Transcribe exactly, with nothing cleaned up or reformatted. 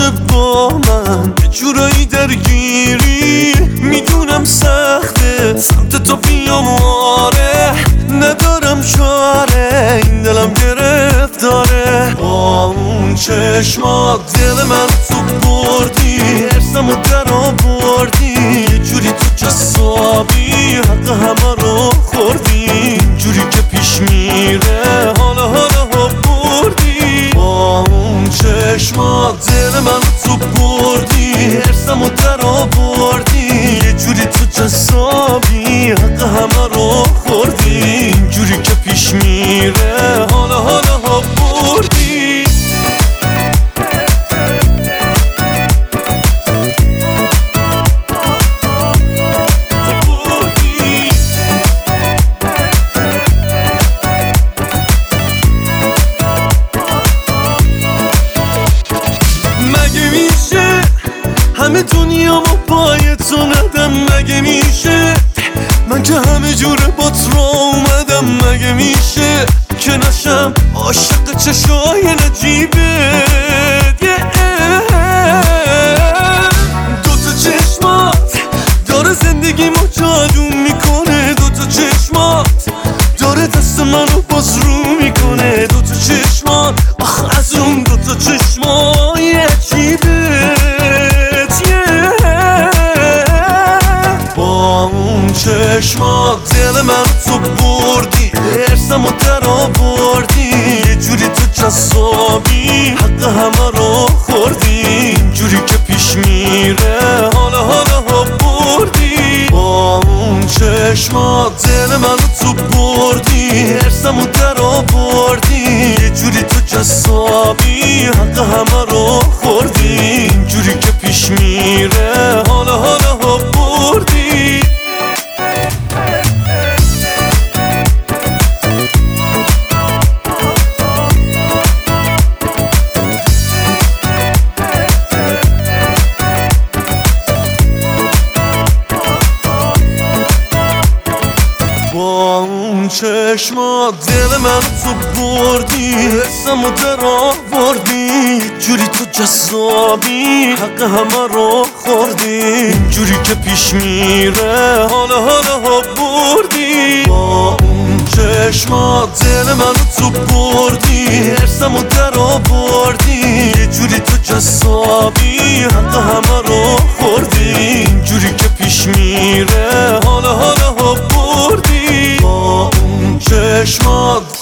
باشه با من، یه جورایی درگیری میدونم سخته سمت تو بیام، آره ندارم چاره، این دلم گرفتاره. با اون چشمات دل من تو بردی، حرسمو در آوردی، یه جوری تو جسابی حق همه رو خوردی، اینجوری که پیش میره حالا حالا ها بردی. با اون چشمات دل من تو بردی، حرسمو در آوردی، یه جوری تو جسابی حق همه رو خوردی، اینجوری که پیش میره حالا حالا ها بردی. مگه میشه همه دنیا ما پای تو ندم؟ مگه میشه من که همه جوره با تو اومدم؟ مگه میشه که نشم عاشق چشای نجیبت؟ دوتا چشمات داره زندگیمو جادو میکنه، دوتا چشمات داره دست منو باز رو میکنه، دوتا چشمات آخ از اون دوتا چشمای عجیبت. با اون چشمات دل من تو بردی، حرسمو در آوردی، یه جوری تو جسابی حق همه رو خوردی، اینجوری که پیش میره حالا حالا ها بردی. با اون چشمات دل من تو بردی، حرسمو در آوردی، یه جوری تو جسابی حق همه رو خوردی، اینجوری که پیش میره حالا حالا ها بردی. با اون چشمات دل من تو بردی، حسمو در آوردی، جوری تو جذابی حق همه رو خوردی، اینجوری که پیش میره حالا حالا ها بردی. با اون چشمات دل من تو بردی، حسمو در آوردی، یه جوری تو جذابی حق همه رو خوردی، اینجوری که پیش میره حالا حالا ها بردی. با اون چشمات